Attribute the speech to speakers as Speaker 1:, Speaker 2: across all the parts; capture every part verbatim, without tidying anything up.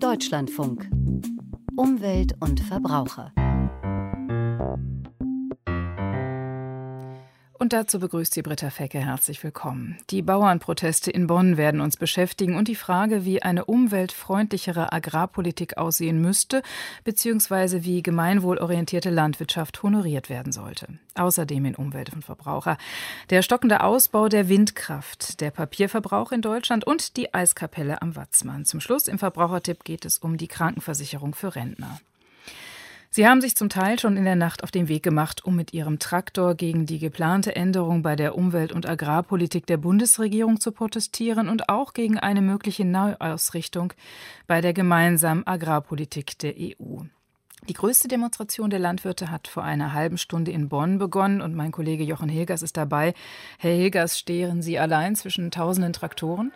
Speaker 1: Deutschlandfunk. Umwelt und Verbraucher.
Speaker 2: Und dazu begrüßt Sie Britta Fecke. Herzlich willkommen. Die Bauernproteste in Bonn werden uns beschäftigen und die Frage, wie eine umweltfreundlichere Agrarpolitik aussehen müsste, beziehungsweise wie gemeinwohlorientierte Landwirtschaft honoriert werden sollte. Außerdem in Umwelt und Verbraucher der stockende Ausbau der Windkraft, der Papierverbrauch in Deutschland und die Eiskapelle am Watzmann. Zum Schluss im Verbrauchertipp geht es um die Krankenversicherung für Rentner. Sie haben sich zum Teil schon in der Nacht auf den Weg gemacht, um mit Ihrem Traktor gegen die geplante Änderung bei der Umwelt- und Agrarpolitik der Bundesregierung zu protestieren und auch gegen eine mögliche Neuausrichtung bei der gemeinsamen Agrarpolitik der E U. Die größte Demonstration der Landwirte hat vor einer halben Stunde in Bonn begonnen und mein Kollege Jochen Hilgers ist dabei. Herr Hilgers, stehen Sie allein zwischen tausenden Traktoren?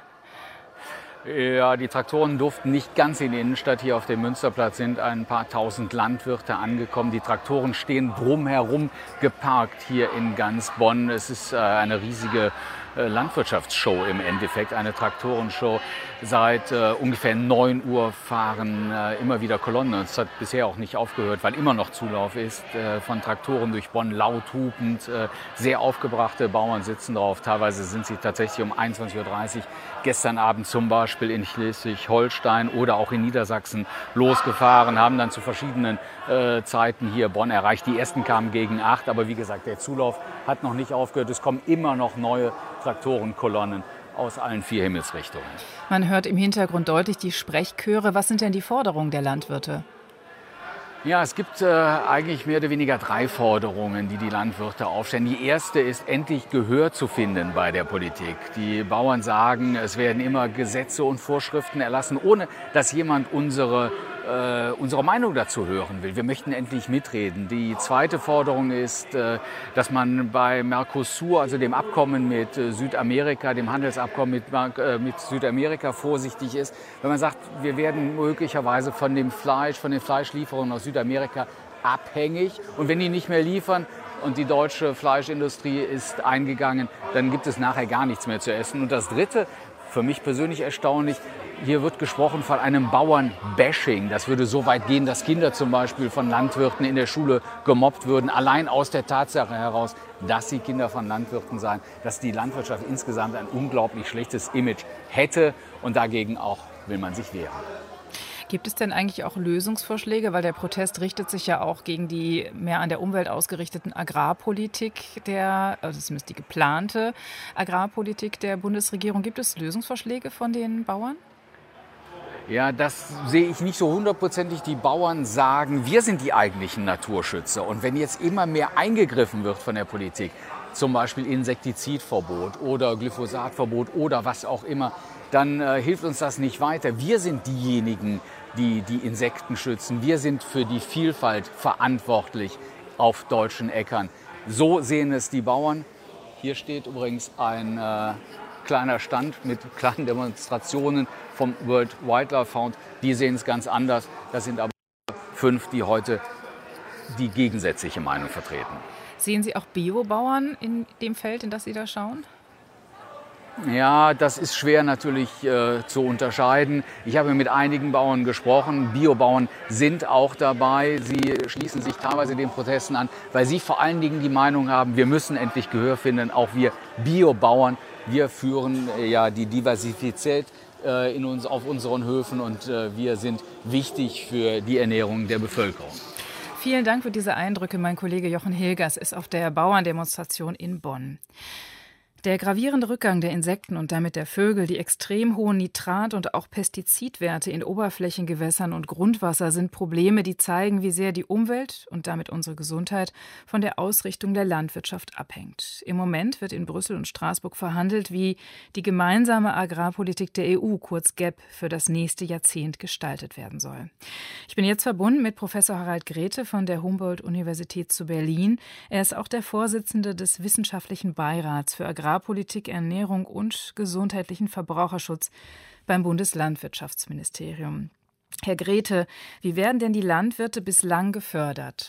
Speaker 3: Ja, die Traktoren durften nicht ganz in die Innenstadt. Hier auf dem Münsterplatz sind ein paar tausend Landwirte angekommen. Die Traktoren stehen drumherum geparkt hier in ganz Bonn. Es ist äh, eine riesige äh, Landwirtschaftsshow im Endeffekt, eine Traktorenshow. Seit äh, ungefähr neun Uhr fahren äh, immer wieder Kolonnen. Es hat bisher auch nicht aufgehört, weil immer noch Zulauf ist äh, von Traktoren durch Bonn, laut hupend. Äh, sehr aufgebrachte Bauern sitzen drauf. Teilweise sind sie tatsächlich um einundzwanzig Uhr dreißig gestern Abend zum Beispiel in Schleswig-Holstein oder auch in Niedersachsen losgefahren, haben dann zu verschiedenen äh, Zeiten hier Bonn erreicht. Die ersten kamen gegen acht, aber wie gesagt, der Zulauf hat noch nicht aufgehört. Es kommen immer noch neue Traktorenkolonnen aus allen vier Himmelsrichtungen.
Speaker 2: Man hört im Hintergrund deutlich die Sprechchöre. Was sind denn die Forderungen der Landwirte?
Speaker 3: Ja, es gibt äh, eigentlich mehr oder weniger drei Forderungen, die die Landwirte aufstellen. Die erste ist, endlich Gehör zu finden bei der Politik. Die Bauern sagen, es werden immer Gesetze und Vorschriften erlassen, ohne dass jemand unsere, äh, unsere Meinung dazu hören will. Wir möchten endlich mitreden. Die zweite Forderung ist, äh, dass man bei Mercosur, also dem Abkommen mit äh, Südamerika, dem Handelsabkommen mit, äh, mit Südamerika vorsichtig ist. Wenn man sagt, wir werden möglicherweise von dem Fleisch, von den Fleischlieferungen aus Südamerika Südamerika abhängig. Und wenn die nicht mehr liefern und die deutsche Fleischindustrie ist eingegangen, dann gibt es nachher gar nichts mehr zu essen. Und das Dritte, für mich persönlich erstaunlich, hier wird gesprochen von einem Bauernbashing. Das würde so weit gehen, dass Kinder zum Beispiel von Landwirten in der Schule gemobbt würden, allein aus der Tatsache heraus, dass sie Kinder von Landwirten seien, dass die Landwirtschaft insgesamt ein unglaublich schlechtes Image hätte und dagegen auch will man sich wehren.
Speaker 2: Gibt es denn eigentlich auch Lösungsvorschläge? Weil der Protest richtet sich ja auch gegen die mehr an der Umwelt ausgerichteten Agrarpolitik, der, also zumindest die geplante Agrarpolitik der Bundesregierung. Gibt es Lösungsvorschläge von den Bauern?
Speaker 3: Ja, das sehe ich nicht so hundertprozentig. Die Bauern sagen, wir sind die eigentlichen Naturschützer. Und wenn jetzt immer mehr eingegriffen wird von der Politik, zum Beispiel Insektizidverbot oder Glyphosatverbot oder was auch immer, dann äh, hilft uns das nicht weiter. Wir sind diejenigen, die die Insekten schützen. Wir sind für die Vielfalt verantwortlich auf deutschen Äckern. So sehen es die Bauern. Hier steht übrigens ein äh, kleiner Stand mit kleinen Demonstrationen vom World Wildlife Fund. Die sehen es ganz anders. Das sind aber fünf, die heute die gegensätzliche Meinung vertreten.
Speaker 2: Sehen Sie auch Biobauern in dem Feld, in das Sie da schauen?
Speaker 3: Ja, das ist schwer natürlich äh, zu unterscheiden. Ich habe mit einigen Bauern gesprochen. Biobauern sind auch dabei. Sie schließen sich teilweise den Protesten an, weil sie vor allen Dingen die Meinung haben, wir müssen endlich Gehör finden. Auch wir Biobauern, wir führen äh, ja die Diversität äh, in uns, auf unseren Höfen und äh, wir sind wichtig für die Ernährung der Bevölkerung.
Speaker 2: Vielen Dank für diese Eindrücke. Mein Kollege Jochen Hilgers ist auf der Bauerndemonstration in Bonn. Der gravierende Rückgang der Insekten und damit der Vögel, die extrem hohen Nitrat- und auch Pestizidwerte in Oberflächengewässern und Grundwasser sind Probleme, die zeigen, wie sehr die Umwelt und damit unsere Gesundheit von der Ausrichtung der Landwirtschaft abhängt. Im Moment wird in Brüssel und Straßburg verhandelt, wie die gemeinsame Agrarpolitik der E U, kurz G A P, für das nächste Jahrzehnt gestaltet werden soll. Ich bin jetzt verbunden mit Professor Harald Grete von der Humboldt-Universität zu Berlin. Er ist auch der Vorsitzende des Wissenschaftlichen Beirats für Agrarpolitik, Ernährung und gesundheitlichen Verbraucherschutz beim Bundeslandwirtschaftsministerium. Herr Grete, wie werden denn die Landwirte bislang gefördert?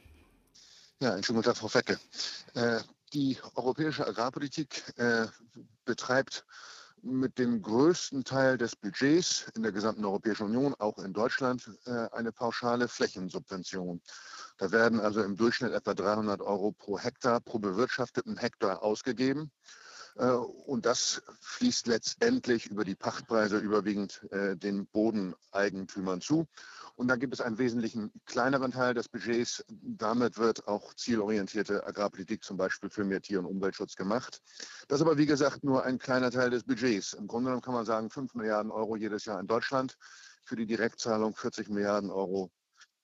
Speaker 4: Ja, einen schönen guten Tag, Frau Fecke. Äh, die europäische Agrarpolitik äh, betreibt mit dem größten Teil des Budgets in der gesamten Europäischen Union, auch in Deutschland, eine pauschale Flächensubvention. Da werden also im Durchschnitt etwa dreihundert Euro pro Hektar, pro bewirtschafteten Hektar ausgegeben. Und das fließt letztendlich über die Pachtpreise überwiegend den Bodeneigentümern zu. Und dann gibt es einen wesentlichen kleineren Teil des Budgets. Damit wird auch zielorientierte Agrarpolitik zum Beispiel für mehr Tier- und Umweltschutz gemacht. Das ist aber, wie gesagt, nur ein kleiner Teil des Budgets. Im Grunde genommen kann man sagen, fünf Milliarden Euro jedes Jahr in Deutschland, für die Direktzahlung vierzig Milliarden Euro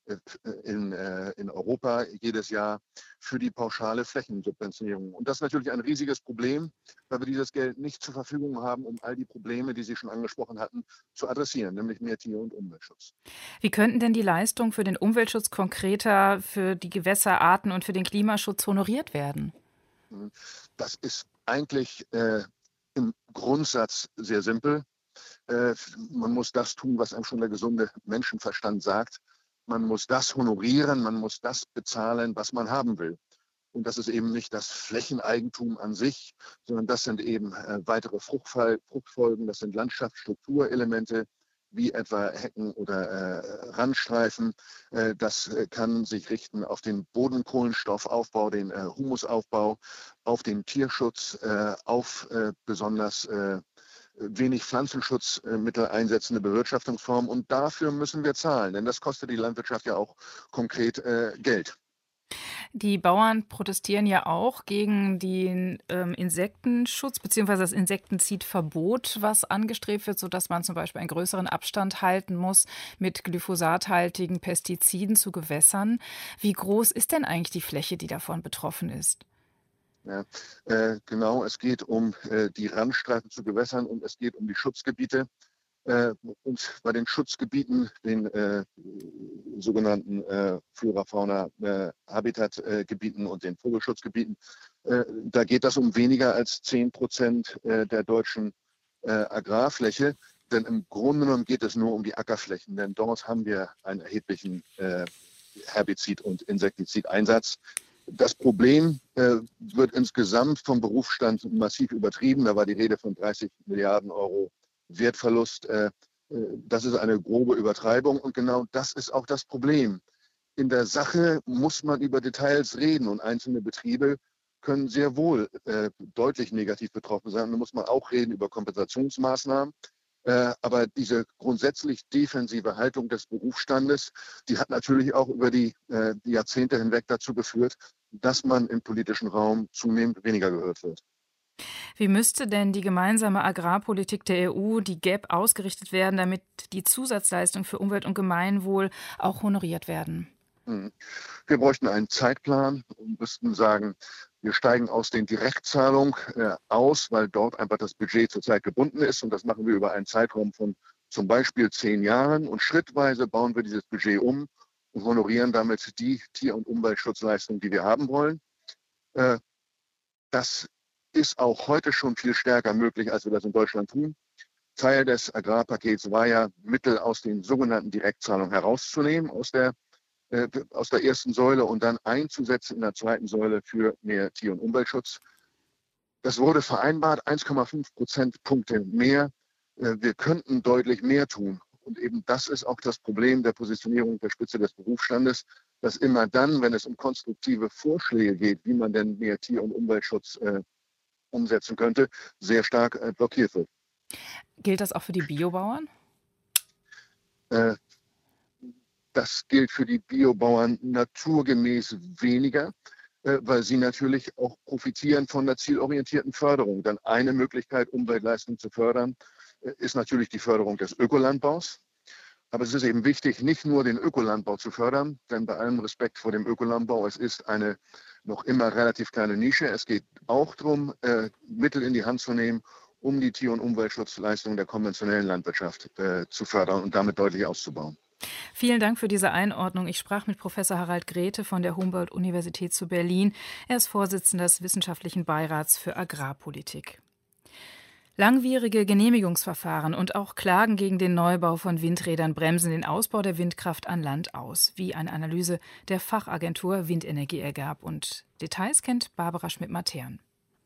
Speaker 4: in, in Europa jedes Jahr für die pauschale Flächensubventionierung. Und das ist natürlich ein riesiges Problem, weil wir dieses Geld nicht zur Verfügung haben, um all die Probleme, die Sie schon angesprochen hatten, zu adressieren, nämlich mehr Tier- und Umweltschutz.
Speaker 2: Wie könnten denn die Leistungen für den Umweltschutz konkreter, für die Gewässerarten und für den Klimaschutz honoriert werden?
Speaker 4: Das ist eigentlich äh, im Grundsatz sehr simpel. Äh, man muss das tun, was einem schon der gesunde Menschenverstand sagt. Man muss das honorieren, man muss das bezahlen, was man haben will. Und das ist eben nicht das Flächeneigentum an sich, sondern das sind eben äh, weitere Fruchtfall, Fruchtfolgen, das sind Landschaftsstrukturelemente, wie etwa Hecken oder äh, Randstreifen. Äh, das äh, kann sich richten auf den Bodenkohlenstoffaufbau, den äh, Humusaufbau, auf den Tierschutz, äh, auf äh, besonders äh, wenig Pflanzenschutzmittel einsetzende Bewirtschaftungsformen. Und dafür müssen wir zahlen, denn das kostet die Landwirtschaft ja auch konkret äh, Geld.
Speaker 2: Die Bauern protestieren ja auch gegen den ähm, Insektenschutz bzw. das Insektizidverbot, was angestrebt wird, sodass man zum Beispiel einen größeren Abstand halten muss mit glyphosathaltigen Pestiziden zu Gewässern. Wie groß ist denn eigentlich die Fläche, die davon betroffen ist?
Speaker 4: Ja, äh, genau, es geht um äh, die Randstreifen zu Gewässern und es geht um die Schutzgebiete. Äh, und bei den Schutzgebieten, den äh, sogenannten äh, Flora-Fauna-Habitat-Gebieten und den Vogelschutzgebieten, äh, da geht das um weniger als zehn Prozent äh, der deutschen äh, Agrarfläche. Denn im Grunde genommen geht es nur um die Ackerflächen, denn dort haben wir einen erheblichen äh, Herbizid- und Insektizideinsatz. Das Problem äh, wird insgesamt vom Berufsstand massiv übertrieben. Da war die Rede von dreißig Milliarden Euro Wertverlust. Äh, das ist eine grobe Übertreibung. Und genau das ist auch das Problem. In der Sache muss man über Details reden. Und einzelne Betriebe können sehr wohl äh, deutlich negativ betroffen sein. Da muss man auch reden über Kompensationsmaßnahmen. Äh, aber diese grundsätzlich defensive Haltung des Berufsstandes, die hat natürlich auch über die, äh, die Jahrzehnte hinweg dazu geführt, dass man im politischen Raum zunehmend weniger gehört wird.
Speaker 2: Wie müsste denn die gemeinsame Agrarpolitik der E U, die G A P, ausgerichtet werden, damit die Zusatzleistungen für Umwelt und Gemeinwohl auch honoriert werden?
Speaker 4: Wir bräuchten einen Zeitplan und müssten sagen, wir steigen aus den Direktzahlungen äh, aus, weil dort einfach das Budget zurzeit gebunden ist. Und das machen wir über einen Zeitraum von zum Beispiel zehn Jahren. Und schrittweise bauen wir dieses Budget um und honorieren damit die Tier- und Umweltschutzleistungen, die wir haben wollen. Äh, das ist auch heute schon viel stärker möglich, als wir das in Deutschland tun. Teil des Agrarpakets war ja, Mittel aus den sogenannten Direktzahlungen herauszunehmen, aus der aus der ersten Säule und dann einzusetzen in der zweiten Säule für mehr Tier- und Umweltschutz. Das wurde vereinbart, eins Komma fünf Prozentpunkte mehr. Wir könnten deutlich mehr tun. Und eben das ist auch das Problem der Positionierung der Spitze des Berufsstandes, dass immer dann, wenn es um konstruktive Vorschläge geht, wie man denn mehr Tier- und Umweltschutz äh, umsetzen könnte, sehr stark äh, blockiert wird.
Speaker 2: Gilt das auch für die Biobauern?
Speaker 4: Äh, Das gilt für die Biobauern naturgemäß weniger, weil sie natürlich auch profitieren von der zielorientierten Förderung. Denn eine Möglichkeit, Umweltleistungen zu fördern, ist natürlich die Förderung des Ökolandbaus. Aber es ist eben wichtig, nicht nur den Ökolandbau zu fördern, denn bei allem Respekt vor dem Ökolandbau, es ist eine noch immer relativ kleine Nische. Es geht auch darum, Mittel in die Hand zu nehmen, um die Tier- und Umweltschutzleistungen der konventionellen Landwirtschaft zu fördern und damit deutlich auszubauen.
Speaker 2: Vielen Dank für diese Einordnung. Ich sprach mit Professor Harald Grete von der Humboldt-Universität zu Berlin. Er ist Vorsitzender des Wissenschaftlichen Beirats für Agrarpolitik. Langwierige Genehmigungsverfahren und auch Klagen gegen den Neubau von Windrädern bremsen den Ausbau der Windkraft an Land aus, wie eine Analyse der Fachagentur Windenergie ergab. Und Details kennt Barbara Schmidt-Matern.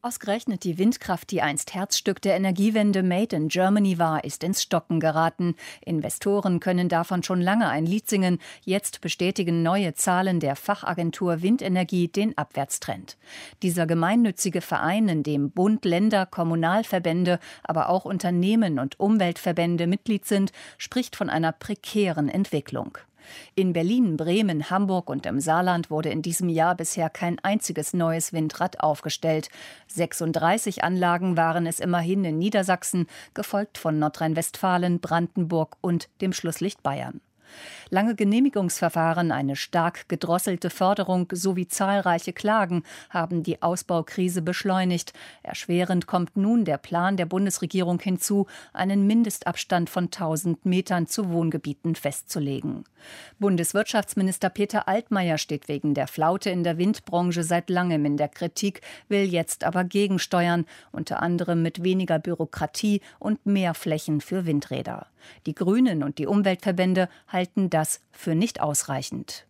Speaker 5: Ausgerechnet die Windkraft, die einst Herzstück der Energiewende Made in Germany war, ist ins Stocken geraten. Investoren können davon schon lange ein Lied singen. Jetzt bestätigen neue Zahlen der Fachagentur Windenergie den Abwärtstrend. Dieser gemeinnützige Verein, in dem Bund, Länder, Kommunalverbände, aber auch Unternehmen und Umweltverbände Mitglied sind, spricht von einer prekären Entwicklung. In Berlin, Bremen, Hamburg und im Saarland wurde in diesem Jahr bisher kein einziges neues Windrad aufgestellt. sechsunddreißig Anlagen waren es immerhin in Niedersachsen, gefolgt von Nordrhein-Westfalen, Brandenburg und dem Schlusslicht Bayern. Lange Genehmigungsverfahren, eine stark gedrosselte Förderung sowie zahlreiche Klagen haben die Ausbaukrise beschleunigt. Erschwerend kommt nun der Plan der Bundesregierung hinzu, einen Mindestabstand von tausend Metern zu Wohngebieten festzulegen. Bundeswirtschaftsminister Peter Altmaier steht wegen der Flaute in der Windbranche seit langem in der Kritik, will jetzt aber gegensteuern, unter anderem mit weniger Bürokratie und mehr Flächen für Windräder. Die Grünen und die Umweltverbände halten das für nicht ausreichend.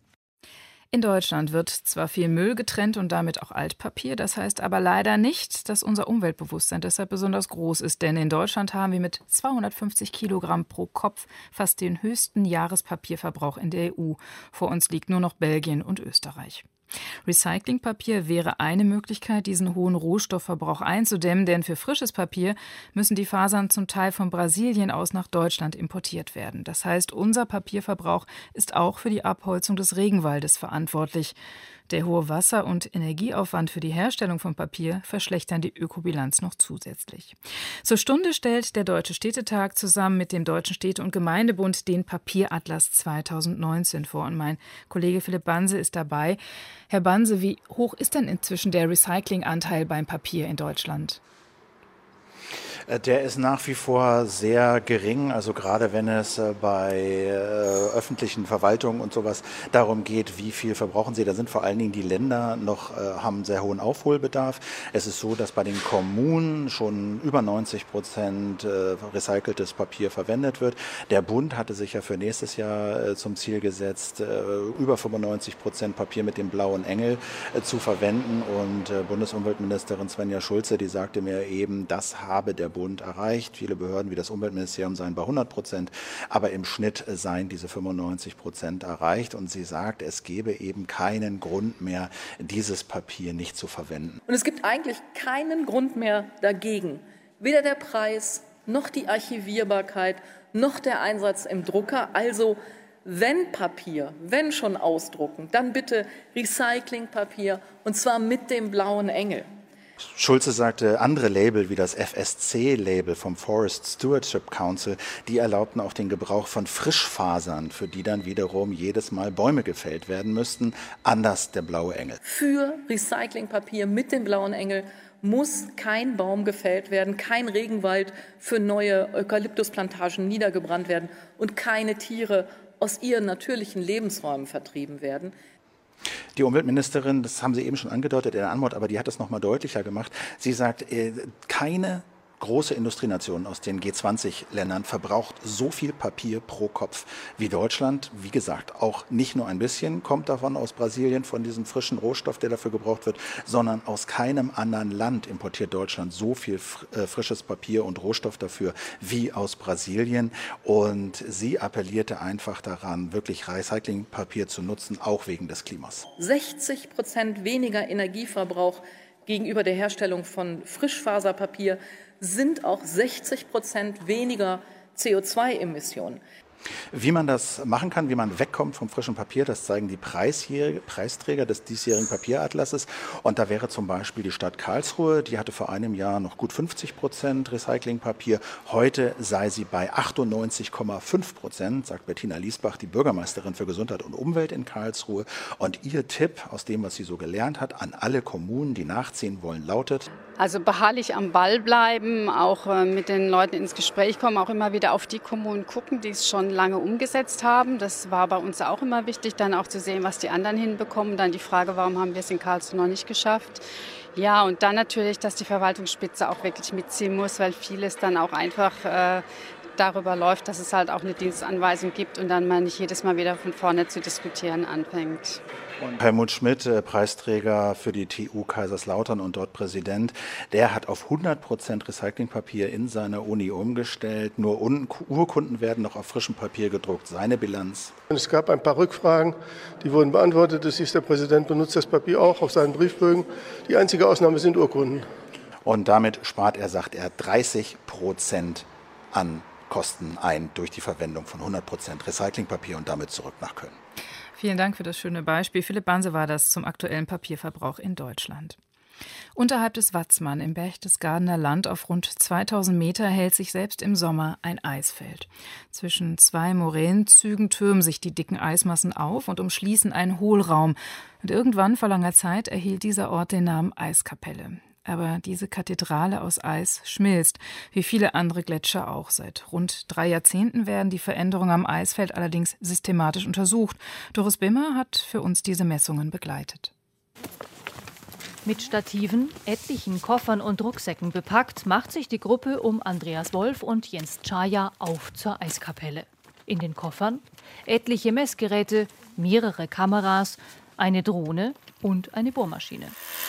Speaker 2: In Deutschland wird zwar viel Müll getrennt und damit auch Altpapier, das heißt aber leider nicht, dass unser Umweltbewusstsein deshalb besonders groß ist, denn in Deutschland haben wir mit zweihundertfünfzig Kilogramm pro Kopf fast den höchsten Jahrespapierverbrauch in der E U. Vor uns liegt nur noch Belgien und Österreich. Recyclingpapier wäre eine Möglichkeit, diesen hohen Rohstoffverbrauch einzudämmen, denn für frisches Papier müssen die Fasern zum Teil von Brasilien aus nach Deutschland importiert werden. Das heißt, unser Papierverbrauch ist auch für die Abholzung des Regenwaldes verantwortlich. Der hohe Wasser- und Energieaufwand für die Herstellung von Papier verschlechtern die Ökobilanz noch zusätzlich. Zur Stunde stellt der Deutsche Städtetag zusammen mit dem Deutschen Städte- und Gemeindebund den Papieratlas zweitausendneunzehn vor. Und mein Kollege Philipp Banse ist dabei. Herr Banse, wie hoch ist denn inzwischen der Recyclinganteil beim Papier in Deutschland?
Speaker 6: Der ist nach wie vor sehr gering, also gerade wenn es bei äh, öffentlichen Verwaltungen und sowas darum geht, wie viel verbrauchen sie, da sind vor allen Dingen die Länder noch, äh, haben einen sehr hohen Aufholbedarf. Es ist so, dass bei den Kommunen schon über neunzig Prozent äh, recyceltes Papier verwendet wird. Der Bund hatte sich ja für nächstes Jahr äh, zum Ziel gesetzt, äh, über fünfundneunzig Prozent Papier mit dem blauen Engel äh, zu verwenden, und äh, Bundesumweltministerin Svenja Schulze, die sagte mir eben, das habe der Bund erreicht. Viele Behörden wie das Umweltministerium seien bei hundert Prozent, aber im Schnitt seien diese fünfundneunzig Prozent erreicht. Und sie sagt, es gebe eben keinen Grund mehr, dieses Papier nicht zu verwenden.
Speaker 7: Und es gibt eigentlich keinen Grund mehr dagegen. Weder der Preis, noch die Archivierbarkeit, noch der Einsatz im Drucker. Also wenn Papier, wenn schon ausdrucken, dann bitte Recyclingpapier, und zwar mit dem blauen Engel.
Speaker 6: Schulze sagte, andere Label wie das F S C-Label vom Forest Stewardship Council, die erlaubten auch den Gebrauch von Frischfasern, für die dann wiederum jedes Mal Bäume gefällt werden müssten, anders der blaue Engel.
Speaker 7: Für Recyclingpapier mit dem blauen Engel muss kein Baum gefällt werden, kein Regenwald für neue Eukalyptusplantagen niedergebrannt werden und keine Tiere aus ihren natürlichen Lebensräumen vertrieben werden.
Speaker 6: Die Umweltministerin, das haben Sie eben schon angedeutet in der Antwort, aber die hat es noch mal deutlicher gemacht. Sie sagt, keine große Industrienation aus den G zwanzig Ländern verbraucht so viel Papier pro Kopf wie Deutschland. Wie gesagt, auch nicht nur ein bisschen kommt davon aus Brasilien, von diesem frischen Rohstoff, der dafür gebraucht wird, sondern aus keinem anderen Land importiert Deutschland so viel frisches Papier und Rohstoff dafür wie aus Brasilien. Und sie appellierte einfach daran, wirklich Recyclingpapier zu nutzen, auch wegen des Klimas.
Speaker 7: sechzig Prozent weniger Energieverbrauch gegenüber der Herstellung von Frischfaserpapier sind auch sechzig Prozent weniger C O zwei Emissionen.
Speaker 6: Wie man das machen kann, wie man wegkommt vom frischen Papier, das zeigen die Preisträger des diesjährigen Papieratlasses. Und da wäre zum Beispiel die Stadt Karlsruhe, die hatte vor einem Jahr noch gut fünfzig Prozent Recyclingpapier. Heute sei sie bei achtundneunzig Komma fünf Prozent, sagt Bettina Liesbach, die Bürgermeisterin für Gesundheit und Umwelt in Karlsruhe. Und ihr Tipp aus dem, was sie so gelernt hat, an alle Kommunen, die nachziehen wollen, lautet:
Speaker 8: Also beharrlich am Ball bleiben, auch äh, mit den Leuten ins Gespräch kommen, auch immer wieder auf die Kommunen gucken, die es schon lange umgesetzt haben. Das war bei uns auch immer wichtig, dann auch zu sehen, was die anderen hinbekommen. Dann die Frage, warum haben wir es in Karlsruhe noch nicht geschafft? Ja, und dann natürlich, dass die Verwaltungsspitze auch wirklich mitziehen muss, weil vieles dann auch einfach äh, darüber läuft, dass es halt auch eine Dienstanweisung gibt und dann man nicht jedes Mal wieder von vorne zu diskutieren anfängt.
Speaker 6: Und Helmut Schmidt, Preisträger für die T U Kaiserslautern und dort Präsident, der hat auf hundert Prozent Recyclingpapier in seiner Uni umgestellt. Nur Urkunden werden noch auf frischem Papier gedruckt. Seine Bilanz.
Speaker 9: Es gab ein paar Rückfragen, die wurden beantwortet. Das hieß, der Präsident benutzt das Papier auch auf seinen Briefbögen. Die einzige Ausnahme sind Urkunden.
Speaker 6: Und damit spart er, sagt er, dreißig Prozent an Kosten ein durch die Verwendung von hundert Prozent Recyclingpapier und damit zurück nach Köln.
Speaker 2: Vielen Dank für das schöne Beispiel. Philipp Banse war das zum aktuellen Papierverbrauch in Deutschland. Unterhalb des Watzmann im Berchtesgadener Land auf rund zweitausend Meter hält sich selbst im Sommer ein Eisfeld. Zwischen zwei Moränenzügen türmen sich die dicken Eismassen auf und umschließen einen Hohlraum. Und irgendwann vor langer Zeit erhielt dieser Ort den Namen Eiskapelle. Aber diese Kathedrale aus Eis schmilzt, wie viele andere Gletscher auch. Seit rund drei Jahrzehnten werden die Veränderungen am Eisfeld allerdings systematisch untersucht. Doris Bimmer hat für uns diese Messungen begleitet.
Speaker 10: Mit Stativen, etlichen Koffern und Rucksäcken bepackt, macht sich die Gruppe um Andreas Wolf und Jens Czaja auf zur Eiskapelle. In den Koffern etliche Messgeräte, mehrere Kameras, eine Drohne und eine Bohrmaschine.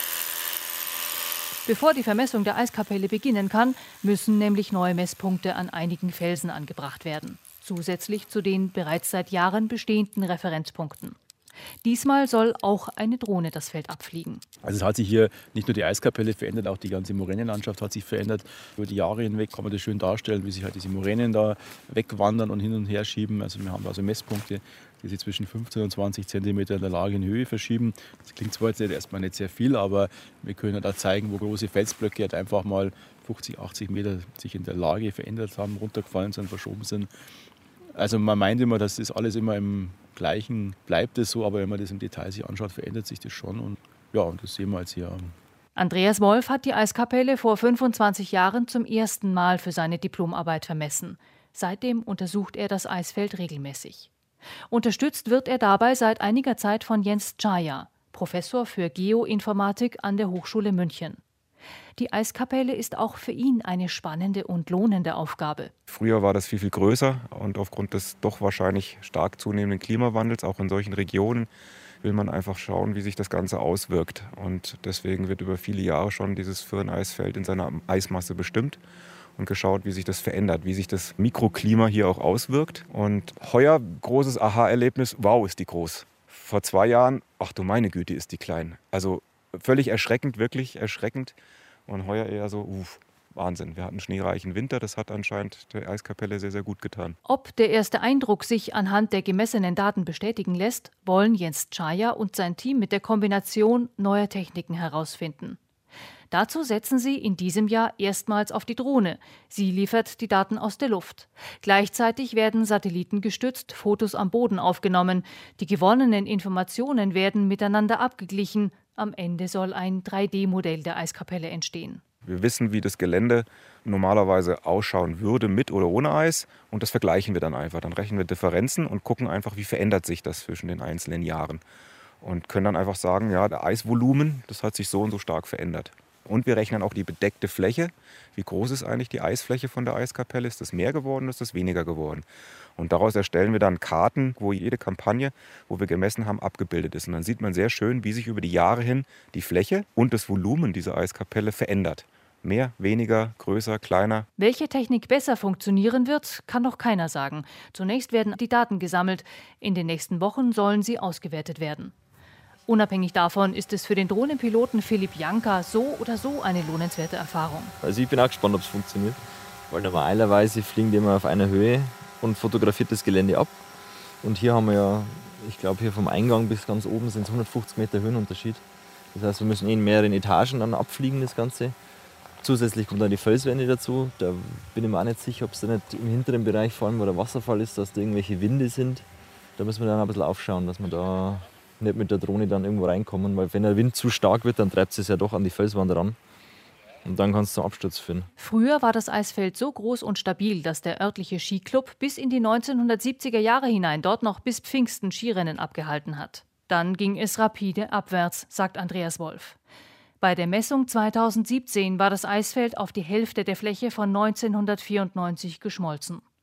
Speaker 10: Bevor die Vermessung der Eiskapelle beginnen kann, müssen nämlich neue Messpunkte an einigen Felsen angebracht werden. Zusätzlich zu den bereits seit Jahren bestehenden Referenzpunkten. Diesmal soll auch eine Drohne das Feld abfliegen.
Speaker 11: Also es hat sich hier nicht nur die Eiskapelle verändert, auch die ganze Moränenlandschaft hat sich verändert. Über die Jahre hinweg kann man das schön darstellen, wie sich halt diese Moränen da wegwandern und hin und her schieben. Also wir haben also Messpunkte, die sich zwischen fünfzehn und zwanzig Zentimeter in der Lage in Höhe verschieben. Das klingt zwar jetzt erstmal nicht sehr viel, aber wir können da zeigen, wo große Felsblöcke halt einfach mal fünfzig, achtzig Meter sich in der Lage verändert haben, runtergefallen sind, verschoben sind. Also man meint immer, dass das alles immer im Gleichen bleibt es so, aber wenn man das im Detail sich anschaut, verändert sich das schon. Und ja, und das sehen wir jetzt hier.
Speaker 10: Andreas Wolf hat die Eiskapelle vor fünfundzwanzig Jahren zum ersten Mal für seine Diplomarbeit vermessen. Seitdem untersucht er das Eisfeld regelmäßig. Unterstützt wird er dabei seit einiger Zeit von Jens Czaja, Professor für Geoinformatik an der Hochschule München. Die Eiskapelle ist auch für ihn eine spannende und lohnende Aufgabe.
Speaker 12: Früher war das viel, viel größer und aufgrund des doch wahrscheinlich stark zunehmenden Klimawandels, auch in solchen Regionen, will man einfach schauen, wie sich das Ganze auswirkt. Und deswegen wird über viele Jahre schon dieses Firn-Eisfeld in seiner Eismasse bestimmt und geschaut, wie sich das verändert, wie sich das Mikroklima hier auch auswirkt. Und heuer großes Aha-Erlebnis, wow, ist die groß. Vor zwei Jahren, ach du meine Güte, ist die klein. Also völlig erschreckend, wirklich erschreckend. Und heuer eher so, uff, Wahnsinn. Wir hatten einen schneereichen Winter, das hat anscheinend der Eiskapelle sehr, sehr gut getan.
Speaker 10: Ob der erste Eindruck sich anhand der gemessenen Daten bestätigen lässt, wollen Jens Czaja und sein Team mit der Kombination neuer Techniken herausfinden. Dazu setzen sie in diesem Jahr erstmals auf die Drohne. Sie liefert die Daten aus der Luft. Gleichzeitig werden satellitengestützt Fotos am Boden aufgenommen. Die gewonnenen Informationen werden miteinander abgeglichen. Am Ende soll ein drei D Modell der Eiskapelle entstehen.
Speaker 12: Wir wissen, wie das Gelände normalerweise ausschauen würde mit oder ohne Eis. Und das vergleichen wir dann einfach. Dann rechnen wir Differenzen und gucken einfach, wie verändert sich das zwischen den einzelnen Jahren. Und können dann einfach sagen, ja, der Eisvolumen, das hat sich so und so stark verändert. Und wir rechnen auch die bedeckte Fläche. Wie groß ist eigentlich die Eisfläche von der Eiskapelle? Ist das mehr geworden, ist das weniger geworden? Und daraus erstellen wir dann Karten, wo jede Kampagne, wo wir gemessen haben, abgebildet ist. Und dann sieht man sehr schön, wie sich über die Jahre hin die Fläche und das Volumen dieser Eiskapelle verändert. Mehr, weniger, größer, kleiner.
Speaker 10: Welche Technik besser funktionieren wird, kann noch keiner sagen. Zunächst werden die Daten gesammelt. In den nächsten Wochen sollen sie ausgewertet werden. Unabhängig davon ist es für den Drohnenpiloten Philipp Janka so oder so eine lohnenswerte Erfahrung.
Speaker 13: Also ich bin auch gespannt, ob es funktioniert. Weil normalerweise fliegen die immer auf einer Höhe und fotografiert das Gelände ab. Und hier haben wir ja, ich glaube hier vom Eingang bis ganz oben sind es hundertfünfzig Meter Höhenunterschied. Das heißt, wir müssen in mehreren Etagen dann abfliegen, das Ganze. Zusätzlich kommt dann die Felswände dazu. Da bin ich mir auch nicht sicher, ob es da nicht im hinteren Bereich, vor allem wo der Wasserfall ist, dass da irgendwelche Winde sind. Da müssen wir dann ein bisschen aufschauen, dass wir da nicht mit der Drohne dann irgendwo reinkommen, weil wenn der Wind zu stark wird, dann treibt es ja doch an die Felswand ran. Und dann kann es zum Absturz führen.
Speaker 10: Früher war das Eisfeld so groß und stabil, dass der örtliche Skiclub bis in die neunzehnhundertsiebziger Jahre hinein dort noch bis Pfingsten Skirennen abgehalten hat. Dann ging es rapide abwärts, sagt Andreas Wolf. Bei der Messung zweitausendsiebzehn war das Eisfeld auf die Hälfte der Fläche von neunzehnhundertvierundneunzig geschmolzen.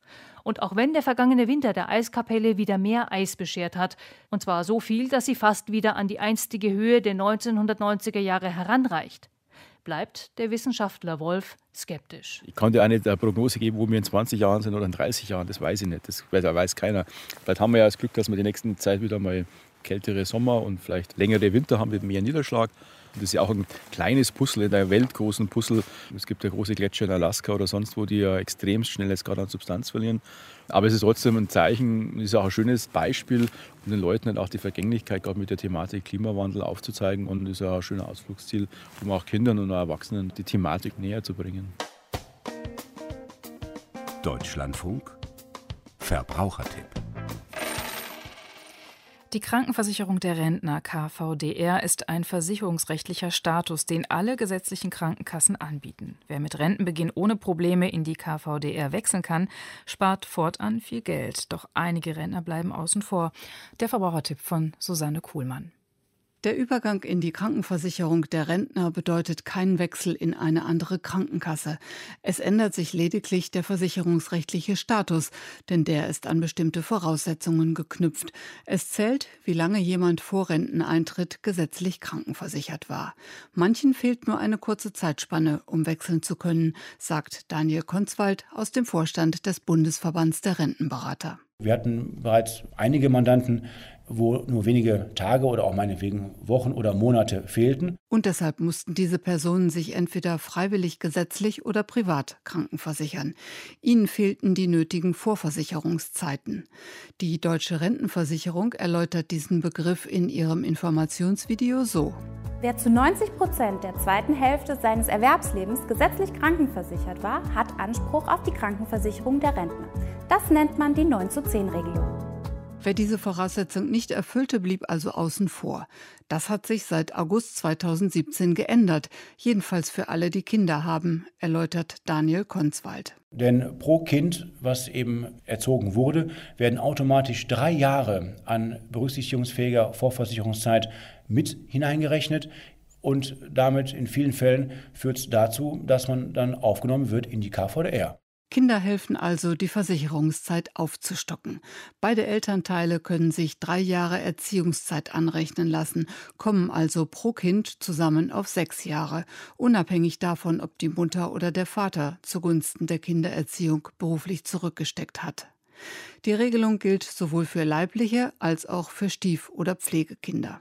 Speaker 10: Und auch wenn der vergangene Winter der Eiskapelle wieder mehr Eis beschert hat, und zwar so viel, dass sie fast wieder an die einstige Höhe der neunzehnhundertneunziger Jahre heranreicht, bleibt der Wissenschaftler Wolf skeptisch.
Speaker 11: Ich kann dir auch nicht eine Prognose geben, wo wir in zwanzig Jahren sind oder in dreißig Jahren, das weiß ich nicht, das weiß keiner. Vielleicht haben wir ja das Glück, dass wir die nächsten Zeit wieder mal kältere Sommer und vielleicht längere Winter haben mit mehr Niederschlag. Das ist ja auch ein kleines Puzzle, in der weltgroßen Puzzle. Es gibt ja große Gletscher in Alaska oder sonst wo, die ja extrem schnell jetzt gerade an Substanz verlieren. Aber es ist trotzdem ein Zeichen, es ist auch ein schönes Beispiel, um den Leuten halt auch die Vergänglichkeit gerade mit der Thematik Klimawandel aufzuzeigen. Und es ist auch ein schönes Ausflugsziel, um auch Kindern und auch Erwachsenen die Thematik näher zu bringen.
Speaker 14: Deutschlandfunk Verbrauchertipp.
Speaker 2: Die Krankenversicherung der Rentner K V D R ist ein versicherungsrechtlicher Status, den alle gesetzlichen Krankenkassen anbieten. Wer mit Rentenbeginn ohne Probleme in die K V D R wechseln kann, spart fortan viel Geld. Doch einige Rentner bleiben außen vor. Der Verbrauchertipp von Susanne Kuhlmann.
Speaker 15: Der Übergang in die Krankenversicherung der Rentner bedeutet keinen Wechsel in eine andere Krankenkasse. Es ändert sich lediglich der versicherungsrechtliche Status, denn der ist an bestimmte Voraussetzungen geknüpft. Es zählt, wie lange jemand vor Renteneintritt gesetzlich krankenversichert war. Manchen fehlt nur eine kurze Zeitspanne, um wechseln zu können, sagt Daniel Konzwald aus dem Vorstand des Bundesverbands der Rentenberater.
Speaker 16: Wir hatten bereits einige Mandanten, wo nur wenige Tage oder auch meinetwegen Wochen oder Monate fehlten.
Speaker 15: Und deshalb mussten diese Personen sich entweder freiwillig gesetzlich oder privat krankenversichern. Ihnen fehlten die nötigen Vorversicherungszeiten. Die Deutsche Rentenversicherung erläutert diesen Begriff in ihrem Informationsvideo so.
Speaker 17: Wer zu neunzig Prozent der zweiten Hälfte seines Erwerbslebens gesetzlich krankenversichert war, hat Anspruch auf die Krankenversicherung der Rentner. Das nennt man die neun zu zehn Regelung.
Speaker 15: Wer diese Voraussetzung nicht erfüllte, blieb also außen vor. Das hat sich seit August zweitausendsiebzehn geändert, jedenfalls für alle, die Kinder haben, erläutert Daniel Konzwald.
Speaker 16: Denn pro Kind, was eben erzogen wurde, werden automatisch drei Jahre an berücksichtigungsfähiger Vorversicherungszeit mit hineingerechnet. Und damit in vielen Fällen führt es dazu, dass man dann aufgenommen wird in die K V D R.
Speaker 15: Kinder helfen also, die Versicherungszeit aufzustocken. Beide Elternteile können sich drei Jahre Erziehungszeit anrechnen lassen, kommen also pro Kind zusammen auf sechs Jahre, unabhängig davon, ob die Mutter oder der Vater zugunsten der Kindererziehung beruflich zurückgesteckt hat. Die Regelung gilt sowohl für leibliche als auch für Stief- oder Pflegekinder.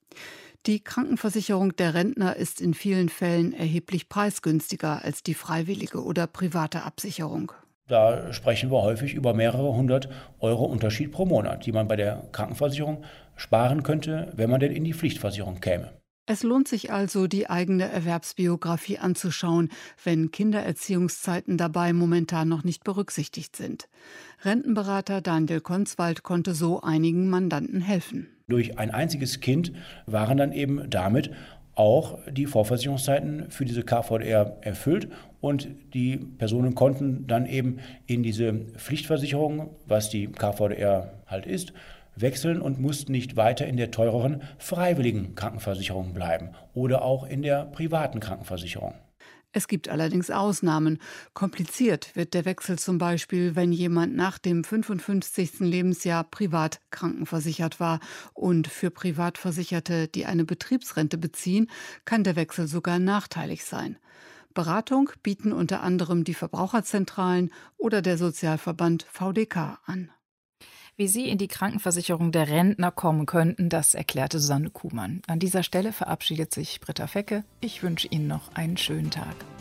Speaker 15: Die Krankenversicherung der Rentner ist in vielen Fällen erheblich preisgünstiger als die freiwillige oder private Absicherung.
Speaker 16: Da sprechen wir häufig über mehrere hundert Euro Unterschied pro Monat, die man bei der Krankenversicherung sparen könnte, wenn man denn in die Pflichtversicherung käme.
Speaker 15: Es lohnt sich also, die eigene Erwerbsbiografie anzuschauen, wenn Kindererziehungszeiten dabei momentan noch nicht berücksichtigt sind. Rentenberater Daniel Konzwald konnte so einigen Mandanten helfen.
Speaker 16: Durch ein einziges Kind waren dann eben damit auch die Vorversicherungszeiten für diese K V D R erfüllt und die Personen konnten dann eben in diese Pflichtversicherung, was die K V D R halt ist, wechseln und mussten nicht weiter in der teureren freiwilligen Krankenversicherung bleiben oder auch in der privaten Krankenversicherung.
Speaker 15: Es gibt allerdings Ausnahmen. Kompliziert wird der Wechsel zum Beispiel, wenn jemand nach dem fünfundfünfzigsten Lebensjahr privat krankenversichert war. Und für Privatversicherte, die eine Betriebsrente beziehen, kann der Wechsel sogar nachteilig sein. Beratung bieten unter anderem die Verbraucherzentralen oder der Sozialverband V D K an.
Speaker 2: Wie Sie in die Krankenversicherung der Rentner kommen könnten, das erklärte Susanne Kuhlmann. An dieser Stelle verabschiedet sich Britta Fecke. Ich wünsche Ihnen noch einen schönen Tag.